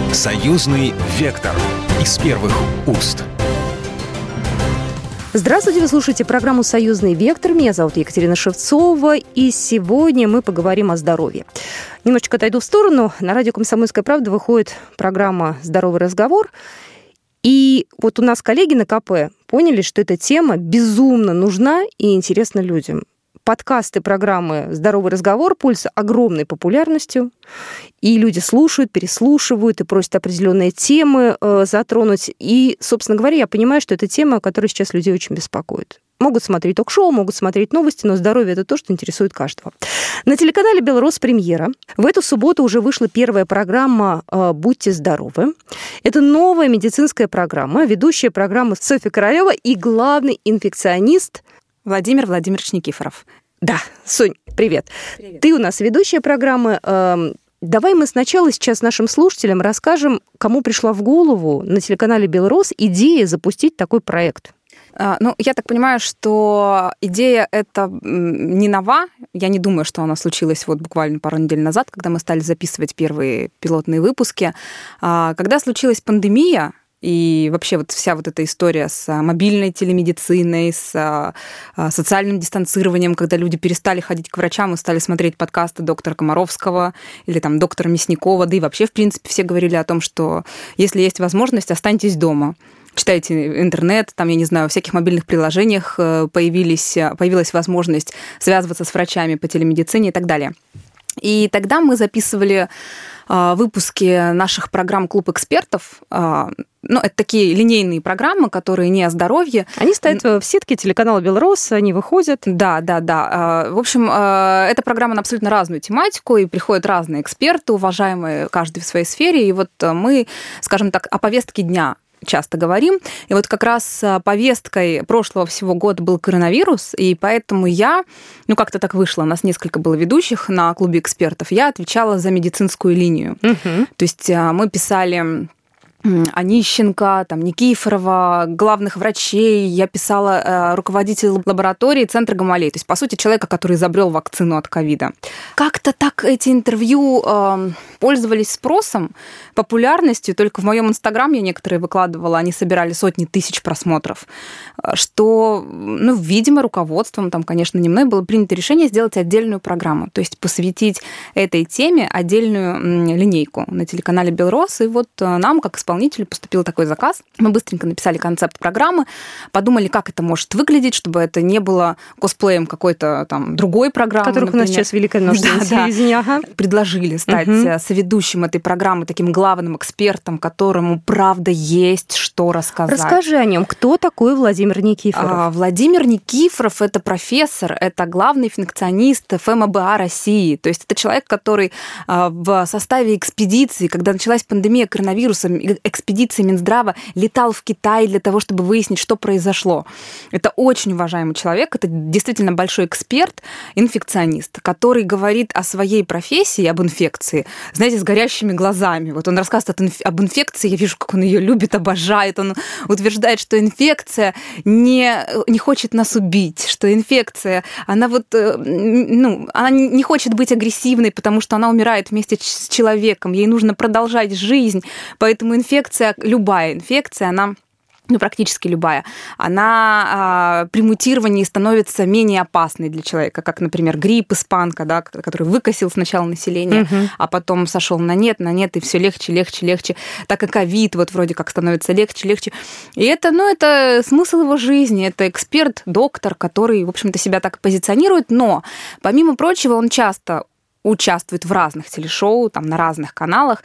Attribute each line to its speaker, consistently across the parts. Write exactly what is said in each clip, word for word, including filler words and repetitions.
Speaker 1: Союзный вектор из первых уст.
Speaker 2: Здравствуйте, вы слушаете программу «Союзный вектор». Меня зовут Екатерина Шевцова, и сегодня мы поговорим о здоровье. Немножечко отойду в сторону. На радио «Комсомольская правда» выходит программа «Здоровый разговор». И вот у нас коллеги на КП поняли, что эта тема безумно нужна и интересна людям. Подкасты программы «Здоровый разговор» пользуются огромной популярностью, и люди слушают, переслушивают и просят определенные темы э, затронуть. И, собственно говоря, я понимаю, что это тема, которая сейчас людей очень беспокоит. Могут смотреть ток-шоу, могут смотреть новости, но здоровье – это то, что интересует каждого. На телеканале «Белрос» премьера. В эту субботу уже вышла первая программа «Будьте здоровы». Это новая медицинская программа, ведущая программа Софья Королева и главный инфекционист
Speaker 3: Владимир Владимирович Никифоров.
Speaker 2: Да, Сонь, привет. Привет. Ты у нас ведущая программы. Давай мы сначала сейчас нашим слушателям расскажем, кому пришла в голову на телеканале «Белрос» идея запустить такой проект.
Speaker 3: Ну, я так понимаю, что идея эта не нова. Я не думаю, что она случилась вот буквально пару недель назад, когда мы стали записывать первые пилотные выпуски. Когда случилась пандемия, и вообще вот вся вот эта история с мобильной телемедициной, с социальным дистанцированием, когда люди перестали ходить к врачам и стали смотреть подкасты доктора Комаровского или там доктора Мясникова, да и вообще, в принципе, все говорили о том, что если есть возможность, останьтесь дома. Читайте интернет, там, я не знаю, в всяких мобильных приложениях появились, появилась возможность связываться с врачами по телемедицине и так далее. И тогда мы записывали выпуски наших программ «Клуб экспертов». Ну, это такие линейные программы, которые не о здоровье.
Speaker 2: Они стоят в сетке телеканала «Белрос», они выходят.
Speaker 3: Да, да, да. В общем, эта программа на абсолютно разную тематику, и приходят разные эксперты, уважаемые каждый в своей сфере. И вот мы, скажем так, о повестке дня часто говорим. И вот как раз повесткой прошлого всего года был коронавирус, и поэтому я, ну как-то так вышло, у нас несколько было ведущих на клубе экспертов, я отвечала за медицинскую линию. Угу. То есть мы писали Онищенко, там, Никифорова, главных врачей, я писала э, руководителя лаборатории Центра Гамалеи, то есть, по сути, человека, который изобрел вакцину от ковида. Как-то так эти интервью э, пользовались спросом, популярностью, только в моем инстаграм я некоторые выкладывала, они собирали сотни тысяч просмотров, что, ну, видимо, руководством, там, конечно, не мной, было принято решение сделать отдельную программу, то есть посвятить этой теме отдельную линейку на телеканале «Белрос», и вот нам, как исполнителю, поступил такой заказ. Мы быстренько написали концепт программы, подумали, как это может выглядеть, чтобы это не было косплеем какой-то там другой программы.
Speaker 2: Которых например. У нас сейчас великое множество на телевидении. Ага.
Speaker 3: Предложили стать угу. соведущим этой программы, таким главным экспертом, которому, правда, есть что рассказать.
Speaker 2: Расскажи о нем. Кто такой Владимир Никифоров?
Speaker 3: А, Владимир Никифоров – это профессор, это главный инфекционист эф эм а бэ а России. То есть это человек, который в составе экспедиции, когда началась пандемия коронавируса, экспедиции Минздрава летал в Китай для того, чтобы выяснить, что произошло. Это очень уважаемый человек, это действительно большой эксперт, инфекционист, который говорит о своей профессии, об инфекции, знаете, с горящими глазами. Вот он рассказывает об инфекции, я вижу, как он ее любит, обожает. Он утверждает, что инфекция не, не хочет нас убить, что инфекция, она вот, ну, она не хочет быть агрессивной, потому что она умирает вместе с человеком, ей нужно продолжать жизнь, поэтому инфекция, любая инфекция, она, ну, практически любая, она а, при мутировании становится менее опасной для человека, как, например, грипп, испанка, да, который выкосил сначала население, угу. а потом сошел на нет, на нет, и все легче, легче, легче. Так и ковид вот вроде как становится легче, легче. И это, ну, это смысл его жизни, это эксперт, доктор, который, в общем-то, себя так позиционирует, но, помимо прочего, он часто участвует в разных телешоу, там, на разных каналах,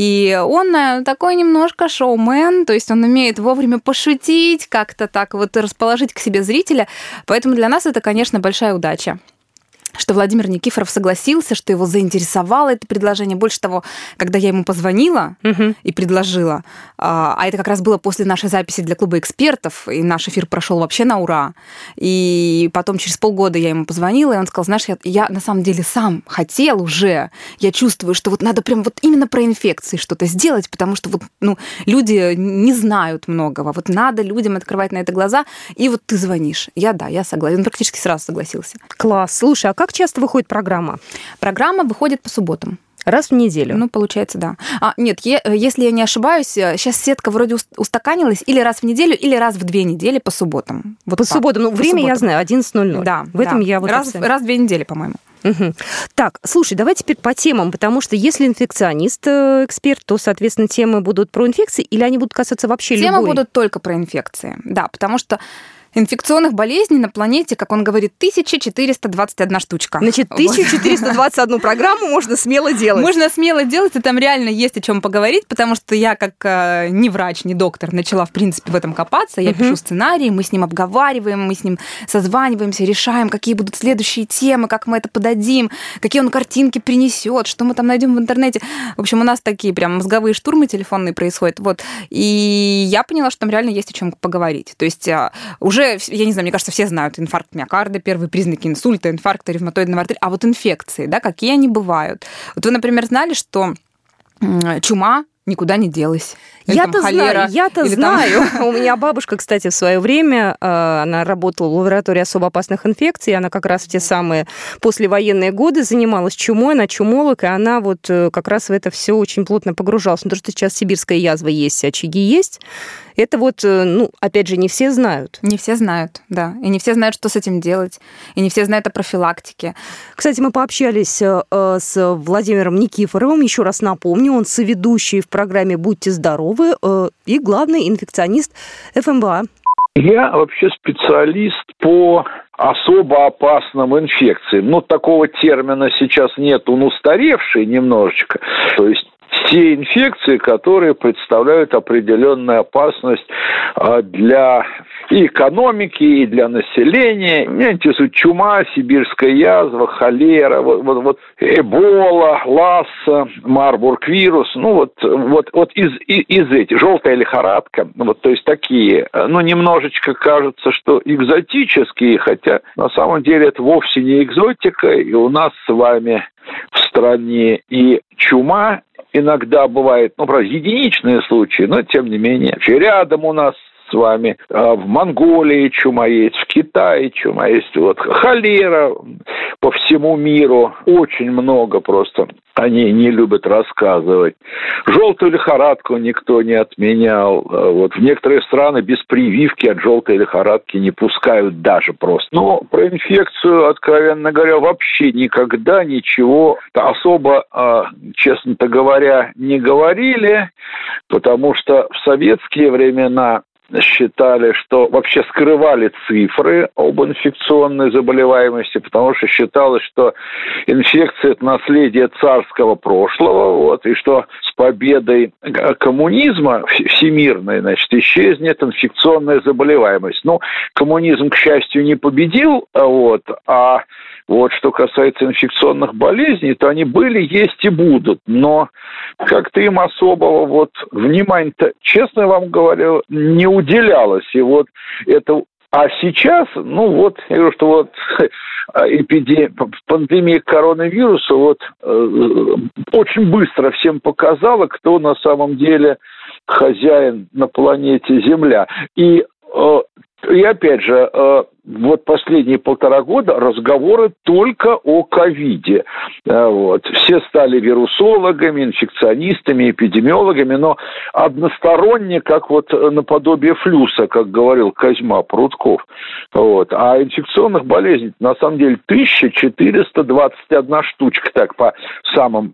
Speaker 3: и он такой немножко шоумен, то есть он умеет вовремя пошутить, как-то так вот расположить к себе зрителя, поэтому для нас это, конечно, большая удача. что Владимир Никифоров согласился, что его заинтересовало это предложение. Больше того, когда я ему позвонила угу. и предложила, а это как раз было после нашей записи для клуба экспертов, и наш эфир прошел вообще на ура. И потом через полгода я ему позвонила, и он сказал, знаешь, я, я на самом деле сам хотел уже, я чувствую, что вот надо прям вот именно про инфекции что-то сделать, потому что вот, ну, люди не знают многого, вот надо людям открывать на это глаза, и вот ты звонишь. Я, да, я согласен. Он практически сразу согласился.
Speaker 2: Класс. Слушай, а как часто выходит программа?
Speaker 3: Программа выходит по субботам.
Speaker 2: Раз в неделю?
Speaker 3: Ну, получается, да. А, нет, е- если я не ошибаюсь, сейчас сетка вроде устаканилась или раз в неделю, или раз в две недели по субботам. Вот
Speaker 2: по
Speaker 3: так.
Speaker 2: субботам. Ну,
Speaker 3: по
Speaker 2: время
Speaker 3: субботам.
Speaker 2: я знаю, одиннадцать ноль ноль.
Speaker 3: Да,
Speaker 2: в этом
Speaker 3: да.
Speaker 2: я вот
Speaker 3: раз, раз в две недели, по-моему.
Speaker 2: Угу. Так, слушай, давай теперь по темам, потому что если инфекционист эксперт, то, соответственно, темы будут про инфекции или они будут касаться вообще
Speaker 3: Темы
Speaker 2: любой?
Speaker 3: будут только про инфекции, да, потому что инфекционных болезней на планете, как он говорит, тысяча четыреста двадцать одна штучка.
Speaker 2: Значит, тысяча четыреста двадцать одну программу можно смело делать.
Speaker 3: Можно смело делать, и там реально есть о чем поговорить, потому что я, как э, не врач, не доктор, начала, в принципе, в этом копаться. Я uh-huh. пишу сценарии, мы с ним обговариваем, мы с ним созваниваемся, решаем, какие будут следующие темы, как мы это подадим, какие он картинки принесет, что мы там найдем в интернете. В общем, у нас такие прям мозговые штурмы телефонные происходят. Вот. И я поняла, что там реально есть о чем поговорить. То есть уже я не знаю, мне кажется, все знают инфаркт миокарда, первые признаки инсульта, инфаркта ревматоидного артрита, а вот инфекции, да, какие они бывают. Вот вы, например, знали, что чума никуда не делась.
Speaker 2: Я-то знаю, я-то знаю.
Speaker 3: Там...
Speaker 2: У меня бабушка, кстати, в свое время, она работала в лаборатории особо опасных инфекций, она как раз в те самые послевоенные годы занималась чумой, она чумолог, и она вот как раз в это все очень плотно погружалась. Но то, что сейчас сибирская язва есть, очаги есть, это вот, ну, опять же, не все знают.
Speaker 3: Не все знают, да. И не все знают, что с этим делать. И не все знают о профилактике.
Speaker 2: Кстати, мы пообщались с Владимиром Никифоровым. Еще раз напомню, он соведущий в программе «Будьте здоровы» и главный инфекционист эф эм бэ а.
Speaker 4: Я вообще специалист по особо опасным инфекциям. Ну, такого термина сейчас нет, он устаревший немножечко. То есть те инфекции, которые представляют определенную опасность для и экономики, и для населения. Меня интересует чума, сибирская язва, холера, вот, вот, вот, эбола, ласса, марбург-вирус. Ну, вот, вот, вот из, из, из этих. Желтая лихорадка. Вот, то есть такие, ну, немножечко кажется, что экзотические, хотя на самом деле это вовсе не экзотика. И у нас с вами в стране и чума иногда бывает, ну, правда, единичные случаи, но тем не менее. Рядом у нас с вами в Монголии чума есть, в Китае чума есть, вот холера по всему миру, очень много просто. Они не любят рассказывать. Желтую лихорадку никто не отменял. Вот в некоторые страны без прививки от желтой лихорадки не пускают даже просто. Но про инфекцию, откровенно говоря, вообще никогда ничего особо, честно говоря, не говорили, потому что в советские времена считали, что вообще скрывали цифры об инфекционной заболеваемости, потому что считалось, что инфекция – это наследие царского прошлого, вот, и что с победой коммунизма всемирной, значит, исчезнет инфекционная заболеваемость. Ну, коммунизм, к счастью, не победил, вот, а вот что касается инфекционных болезней, то они были, есть и будут, но как-то им особого вот внимания-то, честно вам говорю, не уделялось. И вот это... А сейчас, ну вот, я говорю, что вот эпидемия, пандемия коронавируса вот э, очень быстро всем показала, кто на самом деле хозяин на планете Земля. И э, И опять же, вот последние полтора года разговоры только о ковиде. Вот. Все стали вирусологами, инфекционистами, эпидемиологами, но односторонне, как вот наподобие флюса, как говорил Козьма Прутков. Вот. А инфекционных болезней на самом деле тысяча четыреста двадцать одна штучка, так по самым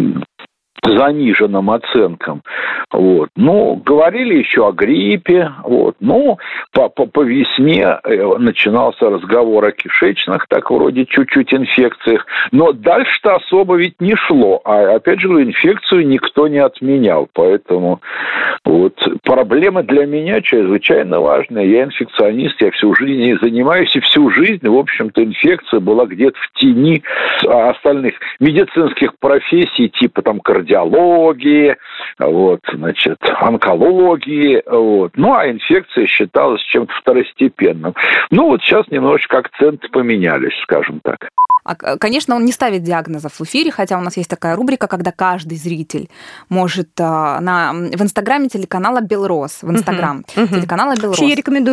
Speaker 4: заниженным оценкам. Вот. Ну, говорили еще о гриппе. Вот. Ну, по, по, по весне начинался разговор о кишечных, так вроде чуть-чуть инфекциях. Но дальше-то особо ведь не шло. А опять же, инфекцию никто не отменял. Поэтому вот проблема для меня чрезвычайно важная. Я инфекционист, я всю жизнь ей занимаюсь. И всю жизнь, в общем-то, инфекция была где-то в тени остальных медицинских профессий, типа там кардиологии, биологии, вот, значит, онкологии, вот. Ну, а инфекция считалась чем-то второстепенным. Ну, вот сейчас немножечко акценты поменялись, скажем так.
Speaker 3: Конечно, он не ставит диагнозов в эфире, хотя у нас есть такая рубрика, когда каждый зритель может на, в Инстаграме телеканала «Белрос», в Инстаграм uh-huh. телеканала «Белрос».
Speaker 2: Я рекомендую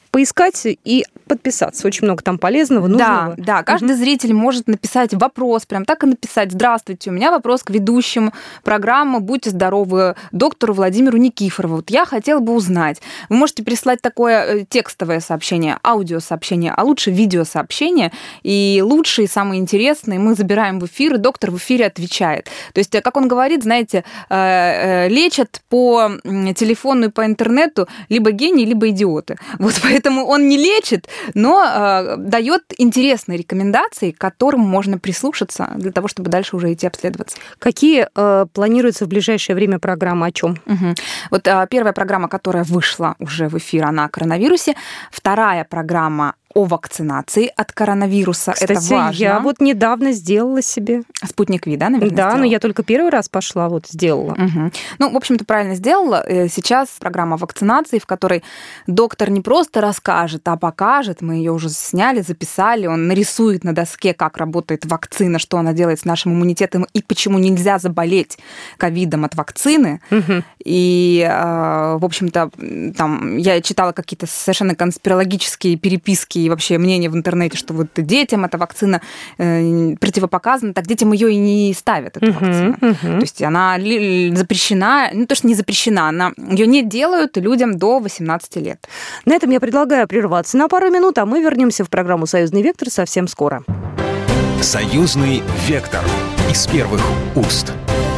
Speaker 2: поискать и подписаться. Очень много там полезного, нужного.
Speaker 3: Да, да. Каждый угу. зритель может написать вопрос, прям так и написать. Здравствуйте, у меня вопрос к ведущим программы «Будьте здоровы», доктору Владимиру Никифорову. Вот я хотела бы узнать. Вы можете прислать такое текстовое сообщение, аудиосообщение, а лучше видеосообщение. И лучшие, и самые интересные мы забираем в эфир, и доктор в эфире отвечает. То есть, как он говорит, знаете, лечат по телефону и по интернету либо гении, либо идиоты. Вот поэтому он не лечит, но э, дает интересные рекомендации, к которым можно прислушаться для того, чтобы дальше уже идти обследоваться.
Speaker 2: Какие э, планируются в ближайшее время программы, о чем?
Speaker 3: Угу. Вот э, первая программа, которая вышла уже в эфир, она о коронавирусе. Вторая программа о вакцинации от коронавируса.
Speaker 2: Кстати,
Speaker 3: это важно.
Speaker 2: Я вот недавно сделала себе.
Speaker 3: Спутник Ви, да, наверное,
Speaker 2: Да,
Speaker 3: сделала?
Speaker 2: но я только первый раз пошла, вот сделала.
Speaker 3: Угу. Ну, в общем-то, правильно сделала. Сейчас программа вакцинации, в которой доктор не просто расскажет, а покажет. Мы ее уже сняли, записали. Он нарисует на доске, как работает вакцина, что она делает с нашим иммунитетом и почему нельзя заболеть ковидом от вакцины. Угу. И, в общем-то, там я читала какие-то совершенно конспирологические переписки и вообще мнение в интернете, что вот детям эта вакцина э, противопоказана, так детям ее и не ставят, эту uh-huh, вакцину. Uh-huh. То есть она запрещена, ну то, что не запрещена, она, ее не делают людям до восемнадцати лет.
Speaker 2: На этом я предлагаю прерваться на пару минут, а мы вернемся в программу «Союзный вектор» совсем скоро.
Speaker 1: «Союзный вектор» из первых уст.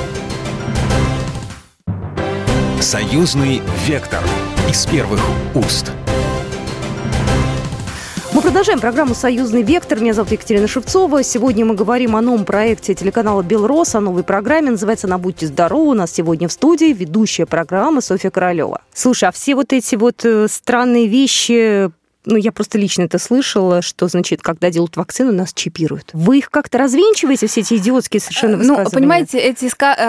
Speaker 1: «Союзный вектор» из первых уст.
Speaker 2: Мы продолжаем программу «Союзный вектор». Меня зовут Екатерина Шевцова. Сегодня мы говорим о новом проекте телеканала «Белрос», о новой программе. Называется она «Будьте здоровы». У нас сегодня в студии ведущая программы Софья Королева. Слушай, а все вот эти вот странные вещи... Ну, я просто лично это слышала, что, значит, когда делают вакцину, нас чипируют. Вы их как-то развенчиваете, все эти идиотские совершенно высказывания?
Speaker 3: Ну, понимаете, эти,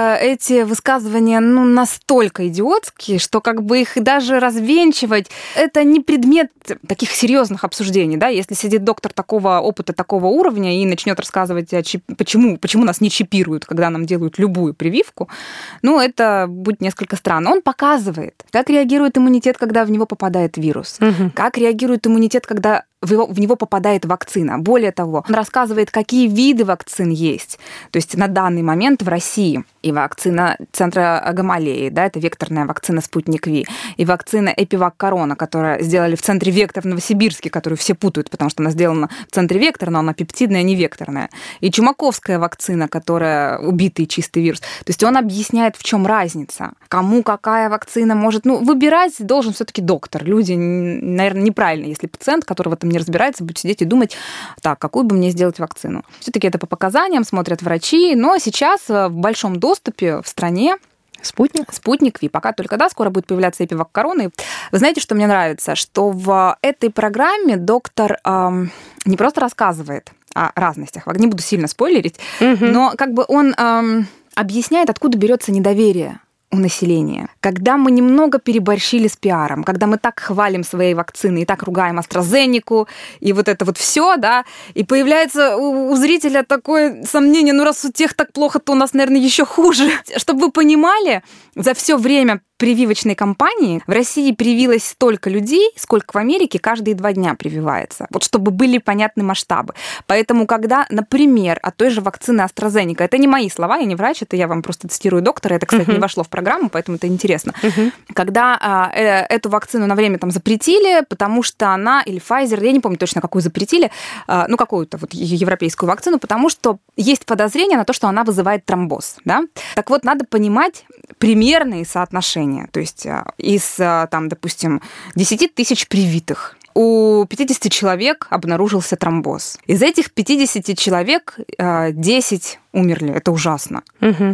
Speaker 3: эти высказывания, ну, настолько идиотские, что как бы их даже развенчивать, это не предмет таких серьезных обсуждений, да, если сидит доктор такого опыта, такого уровня и начнет рассказывать, почему, почему нас не чипируют, когда нам делают любую прививку, ну, это будет несколько странно. Он показывает, как реагирует иммунитет, когда в него попадает вирус, угу. как реагирует иммунитет, когда в, его, в него попадает вакцина. Более того, он рассказывает, какие виды вакцин есть. То есть на данный момент в России и вакцина центра Гамалеи, да, это векторная вакцина «Спутник Ви», и вакцина «Эпивак Корона», которую сделали в центре Вектор в Новосибирске, которую все путают, потому что она сделана в центре Вектор, но она пептидная, не векторная. И чумаковская вакцина, которая убитый чистый вирус. То есть он объясняет, в чем разница. Кому какая вакцина может... Ну, выбирать должен все-таки доктор. Люди, наверное, неправильно, если пациент, который в этом не разбирается, будет сидеть и думать, так, какую бы мне сделать вакцину. Все-таки это по показаниям смотрят врачи, но сейчас в большом доступе в стране
Speaker 2: Спутник?
Speaker 3: Спутник Ви. Пока только, да, скоро будет появляться Эпивак Корона. Вы знаете, что мне нравится? Что в этой программе доктор эм, не просто рассказывает о разностях, не буду сильно спойлерить, угу. но как бы он эм, объясняет, откуда берется недоверие у населения. Когда мы немного переборщили с пиаром, когда мы так хвалим свои вакцины и так ругаем AstraZeneca и вот это вот все, да, и появляется у, у зрителя такое сомнение, ну раз у тех так плохо, то у нас, наверное, еще хуже. Чтобы вы понимали, за все время прививочной кампании в России привилось столько людей, сколько в Америке каждые два дня прививается. Вот чтобы были понятны масштабы. Поэтому, когда, например, от той же вакцины AstraZeneca, это не мои слова, я не врач, это я вам просто цитирую доктора, это, кстати, uh-huh. не вошло в программу, поэтому это интересно. Uh-huh. Когда э, эту вакцину на время там запретили, потому что она, или Pfizer, я не помню точно, какую запретили, э, ну, какую-то вот европейскую вакцину, потому что есть подозрение на то, что она вызывает тромбоз, да? Так вот, надо понимать примерные соотношения. То есть из, там, допустим, десять тысяч привитых у пятидесяти человек обнаружился тромбоз. Из этих пятидесяти человек десять умерли. Это ужасно. Угу.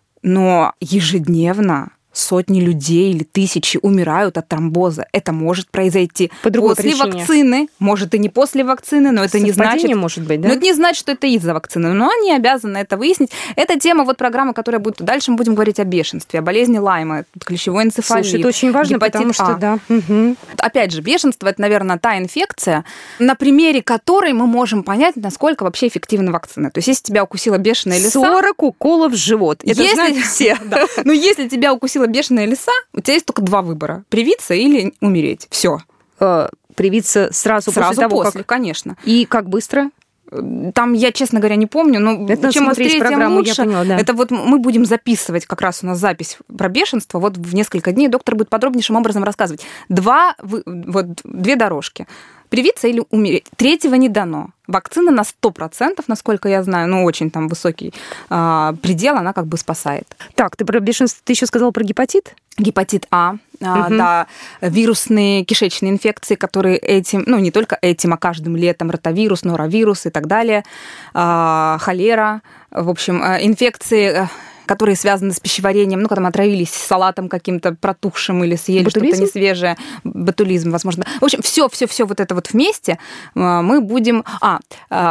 Speaker 3: Но ежедневно сотни людей или тысячи умирают от тромбоза. Это может произойти
Speaker 2: По другой
Speaker 3: после
Speaker 2: причине.
Speaker 3: вакцины, может и не после вакцины, но это не значит,
Speaker 2: может быть, да?
Speaker 3: но это не значит, что это из-за вакцины. Но они обязаны это выяснить. Это тема вот программы, которая будет дальше. Мы будем говорить о бешенстве, о болезни Лайма, клещевой энцефалит.
Speaker 2: Слушай, это очень важно, потому что,
Speaker 3: А.
Speaker 2: да. Угу.
Speaker 3: Опять же, бешенство – это, наверное, та инфекция, на примере которой мы можем понять, насколько вообще эффективна вакцина. То есть, если тебя укусила бешеная лиса...
Speaker 2: сорок уколов в живот. Это
Speaker 3: если...
Speaker 2: знают все.
Speaker 3: Да. Но если тебя укусила бешеная лиса, у тебя есть только два выбора – привиться или умереть. Все.
Speaker 2: привиться сразу,
Speaker 3: сразу
Speaker 2: после того,
Speaker 3: после,
Speaker 2: как...
Speaker 3: конечно.
Speaker 2: И как быстро?
Speaker 3: Там, я, честно говоря, не помню, но
Speaker 2: это
Speaker 3: чем быстрее, тем лучше.
Speaker 2: Я поняла, да.
Speaker 3: Это вот мы будем записывать, как раз у нас запись про бешенство, вот в несколько дней доктор будет подробнейшим образом рассказывать. Два, вот, две дорожки. Привиться или умереть. Третьего не дано. Вакцина на сто процентов, насколько я знаю, ну, очень там высокий а, предел, она как бы спасает.
Speaker 2: Так, ты про бешенство, ты еще сказала про гепатит?
Speaker 3: Гепатит А, угу. а, да, вирусные кишечные инфекции, которые этим, ну, не только этим, а каждым летом, ротавирус, норовирус и так далее, а, холера, в общем, инфекции, которые связаны с пищеварением, ну, когда мы отравились салатом каким-то протухшим или съели ботулизм? Что-то несвежее, ботулизм, возможно. В общем, все-все-все вот это вот вместе мы будем... А,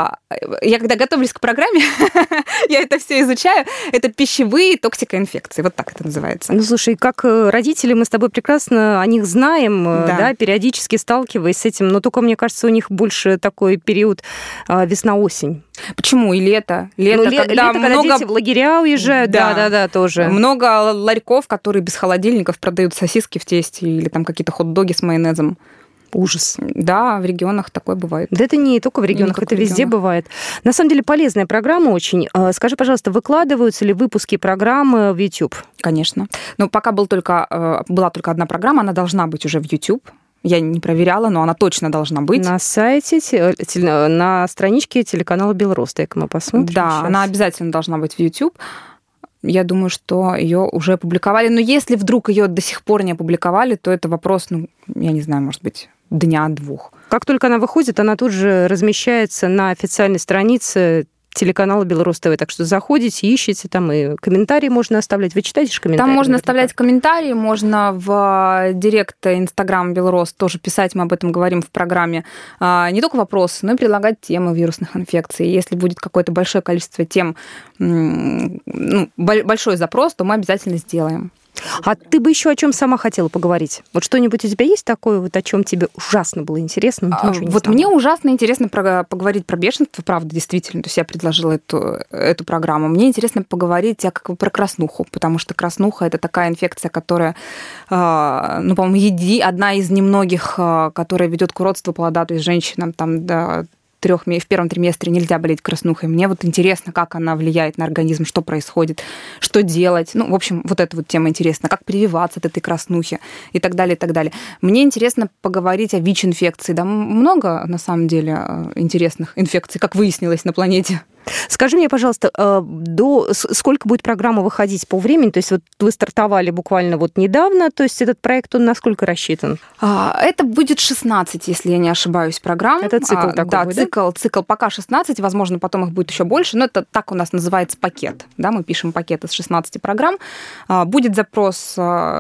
Speaker 3: я когда готовлюсь к программе, я это все изучаю, это пищевые токсикоинфекции, вот так это называется.
Speaker 2: Ну, слушай, как родители, мы с тобой прекрасно о них знаем, да, да периодически сталкиваясь с этим, но только, мне кажется, у них больше такой период весна-осень.
Speaker 3: Почему? И лето. Лето,
Speaker 2: ну,
Speaker 3: когда,
Speaker 2: лето, когда
Speaker 3: много...
Speaker 2: дети в лагеря уезжают, да. Да-да-да, тоже.
Speaker 3: Много ларьков, которые без холодильников продают сосиски в тесте или там какие-то хот-доги с майонезом.
Speaker 2: Ужас.
Speaker 3: Да, в регионах такое бывает.
Speaker 2: Да это не только в регионах, только это в везде регионах. Бывает. На самом деле полезная программа очень. Скажи, пожалуйста, выкладываются ли выпуски программы в YouTube?
Speaker 3: Конечно. Но пока был только, была только одна программа, она должна быть уже в YouTube. Я не проверяла, но она точно должна быть.
Speaker 2: На сайте, на страничке телеканала Белрос, так мы посмотрим.
Speaker 3: Да,
Speaker 2: сейчас.
Speaker 3: Она обязательно должна быть в YouTube. Я думаю, что ее уже опубликовали. Но если вдруг ее до сих пор не опубликовали, то это вопрос, ну, я не знаю, может быть, дня-двух.
Speaker 2: Как только она выходит, она тут же размещается на официальной странице телеканала Белрос ТВ. Так что заходите, ищите, там и комментарии можно оставлять. Вы читаете же комментарии?
Speaker 3: Там можно наверняка оставлять комментарии, можно в директ Инстаграм Белрос тоже писать, мы об этом говорим в программе. Не только вопросы, но и предлагать темы вирусных инфекций. Если будет какое-то большое количество тем, ну, большой запрос, то мы обязательно сделаем.
Speaker 2: А ты бы еще о чем сама хотела поговорить? Вот что-нибудь у тебя есть такое, вот о чем тебе ужасно было интересно? Но ты
Speaker 3: вот мне ужасно интересно про, поговорить про бешенство, правда, действительно. То есть я предложила эту, эту программу. Мне интересно поговорить о, как, про краснуху, потому что краснуха – это такая инфекция, которая, ну, по-моему, еди, одна из немногих, которая ведет к уродству плода, то есть женщинам там, да, трех, в первом триместре нельзя болеть краснухой. Мне вот интересно, как она влияет на организм, что происходит, что делать. Ну, в общем, вот эта вот тема интересна. Как прививаться от этой краснухи и так далее, и так далее. Мне интересно поговорить о ВИЧ-инфекции. Да, много, на самом деле, интересных инфекций, как выяснилось на планете.
Speaker 2: Скажи мне, пожалуйста, до сколько будет программа выходить по времени? То есть вот вы стартовали буквально вот недавно, то есть этот проект, он на сколько рассчитан?
Speaker 3: Это будет шестнадцать, если я не ошибаюсь, программ.
Speaker 2: Это цикл такой
Speaker 3: да,
Speaker 2: будет,
Speaker 3: цикл, да? Цикл пока шестнадцать, возможно, потом их будет еще больше, но это так у нас называется пакет. Да, мы пишем пакет из шестнадцати программ. Будет запрос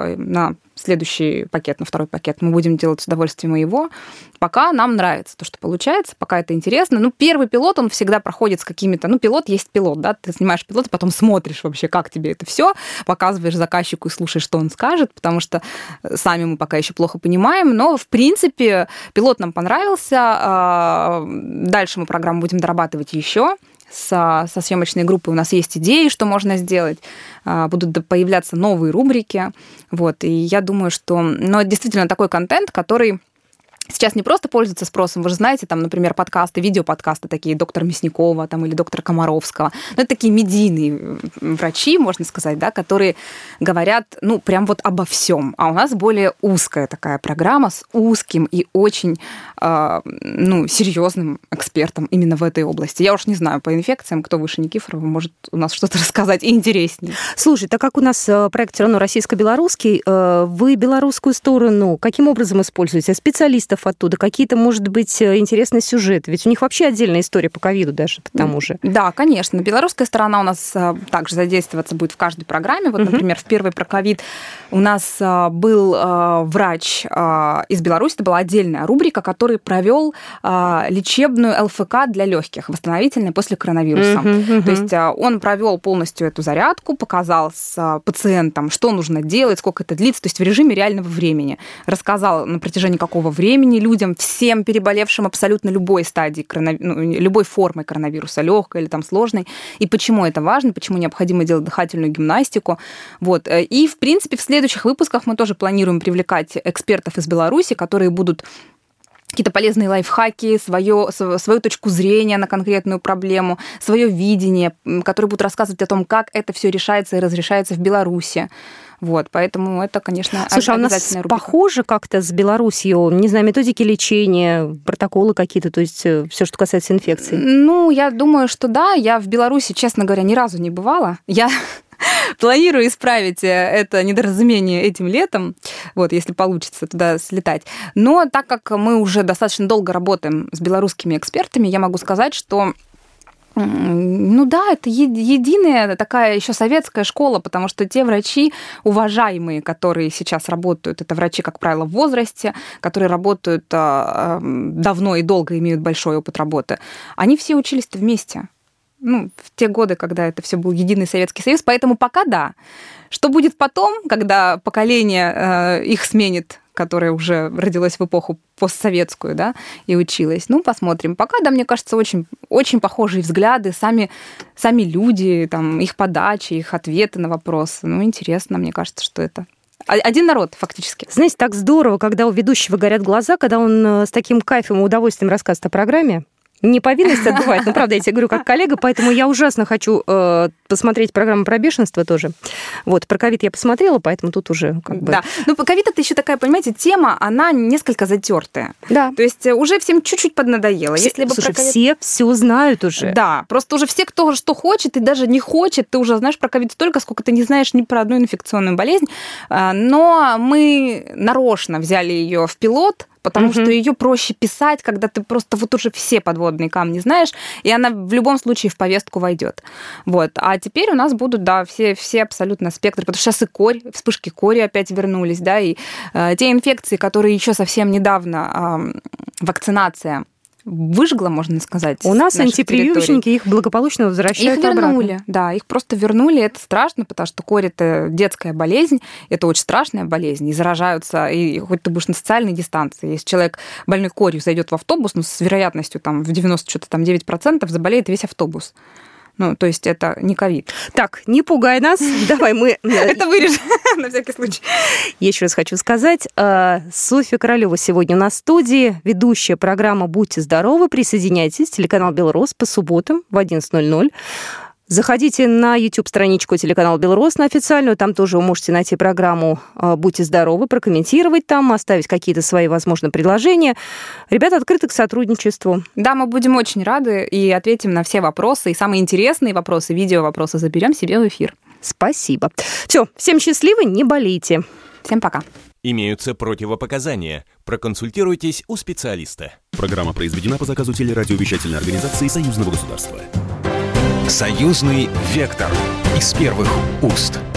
Speaker 3: на следующий пакет, на второй пакет. Мы будем делать с удовольствием его. Пока нам нравится то, что получается, пока это интересно. Ну, первый пилот, он всегда проходит с какими-то... Ну, пилот есть пилот, да, ты снимаешь пилот, и потом смотришь вообще, как тебе это все, показываешь заказчику и слушаешь, что он скажет, потому что сами мы пока еще плохо понимаем, но, в принципе, пилот нам понравился. Дальше мы программу будем дорабатывать еще. Со, со съемочной группой у нас есть идеи, что можно сделать. Будут появляться новые рубрики. Вот. И я думаю, что... Ну, это действительно такой контент, который сейчас не просто пользуется спросом. Вы же знаете, там, например, подкасты, видеоподкасты такие доктора Мясникова там, или доктора Комаровского. Ну, это такие медийные врачи, можно сказать, да, которые говорят, ну, прям вот обо всем. А у нас более узкая такая программа с узким и очень, э, ну, серьезным экспертом именно в этой области. Я уж не знаю, по инфекциям, кто выше Никифорова, может у нас что-то рассказать и интереснее. Слушай,
Speaker 2: так как у нас проект все равно российско-белорусский, вы белорусскую сторону каким образом используете? Специалистов оттуда, какие-то, может быть, интересные сюжеты. Ведь у них вообще отдельная история по ковиду даже, к тому же.
Speaker 3: Да, конечно. Белорусская сторона у нас также задействоваться будет в каждой программе. Вот, например, в первой про ковид у нас был врач из Беларуси, это была отдельная рубрика, который провел лечебную ЛФК для легких, восстановительной после коронавируса. Uh-huh, uh-huh. То есть он провел полностью эту зарядку, показал с пациентом, что нужно делать, сколько это длится, то есть в режиме реального времени. Рассказал, на протяжении какого времени людям, всем переболевшим абсолютно любой стадии, коронави... ну, любой формой коронавируса, легкой или там сложной, и почему это важно, почему необходимо делать дыхательную гимнастику. Вот. И, в принципе, в следующих выпусках мы тоже планируем привлекать экспертов из Беларуси, которые будут какие-то полезные лайфхаки, свое, свою точку зрения на конкретную проблему, свое видение, которые будут рассказывать о том, как это все решается и разрешается в Беларуси. Вот, поэтому это, конечно,
Speaker 2: Слушай,
Speaker 3: обязательная
Speaker 2: а у нас
Speaker 3: рубрика.
Speaker 2: Похоже как-то с Беларусью, не знаю, методики лечения, протоколы какие-то, то есть все, что касается инфекций?
Speaker 3: Ну, я думаю, что да. Я в Беларуси, честно говоря, ни разу не бывала. Я планирую исправить это недоразумение этим летом, вот, если получится туда слетать. Но так как мы уже достаточно долго работаем с белорусскими экспертами, я могу сказать, что ну да, это единая такая еще советская школа, потому что те врачи уважаемые, которые сейчас работают, это врачи, как правило, в возрасте, которые работают давно и долго, имеют большой опыт работы, они все учились-то вместе. Ну, в те годы, когда это все был единый Советский Союз, поэтому пока да. Что будет потом, когда поколение э, их сменит, которое уже родилось в эпоху постсоветскую, да, и училось? Ну, посмотрим. Пока, да, мне кажется, очень, очень похожие взгляды, сами, сами люди, там, их подачи, их ответы на вопросы. Ну, интересно, мне кажется, что это один народ, фактически.
Speaker 2: Знаете, так здорово, когда у ведущего горят глаза, когда он с таким кайфом и удовольствием рассказывает о программе. Не повинность отбывает, но, правда, я тебе говорю как коллега, поэтому я ужасно хочу э, посмотреть программу про бешенство тоже. Вот, про ковид я посмотрела, поэтому тут уже как бы...
Speaker 3: Да, ну, ковид это еще такая, понимаете, тема, она несколько затертая.
Speaker 2: Да.
Speaker 3: То есть уже всем чуть-чуть поднадоело.
Speaker 2: Все,
Speaker 3: Если бы
Speaker 2: слушай,
Speaker 3: про COVID...
Speaker 2: все все знают уже.
Speaker 3: Да, просто уже все, кто что хочет и даже не хочет, ты уже знаешь про ковид столько, сколько ты не знаешь ни про одну инфекционную болезнь. Но мы нарочно взяли ее в пилот, потому mm-hmm. что ее проще писать, когда ты просто вот уже все подводные камни знаешь, и она в любом случае в повестку войдет. Вот. А теперь у нас будут, да, все, все абсолютно спектры, потому что сейчас и корь, вспышки кори опять вернулись, да, и э, те инфекции, которые еще совсем недавно э, вакцинация выжгла, можно сказать.
Speaker 2: У нас антипрививочники их благополучно возвращают
Speaker 3: обратно. Их вернули,
Speaker 2: обратно.
Speaker 3: Да, их просто вернули. Это страшно, потому что корь – это детская болезнь, это очень страшная болезнь, и заражаются, и хоть ты будешь на социальной дистанции. Если человек больной корью зайдет в автобус, ну, с вероятностью там, в девяносто девять процентов заболеет весь автобус. Ну, то есть это не ковид.
Speaker 2: Так, не пугай нас. Давай мы...
Speaker 3: Это вырежем на всякий случай.
Speaker 2: Я еще раз хочу сказать, Софья Королева сегодня у нас в студии, ведущая программы «Будьте здоровы». Присоединяйтесь, телеканал «Белрос» по субботам в одиннадцать ноль ноль. Заходите на YouTube-страничку телеканала «Белрос», на официальную, там тоже вы можете найти программу «Будьте здоровы», прокомментировать там, оставить какие-то свои, возможно, предложения. Ребята открыты к сотрудничеству.
Speaker 3: Да, мы будем очень рады и ответим на все вопросы, и самые интересные вопросы, видео-вопросы заберем себе в эфир.
Speaker 2: Спасибо. Все, всем счастливо, не болейте.
Speaker 3: Всем пока.
Speaker 1: Имеются противопоказания. Проконсультируйтесь у специалиста.
Speaker 5: Программа произведена по заказу телерадиовещательной организации Союзного государства.
Speaker 1: Союзный вектор из первых уст.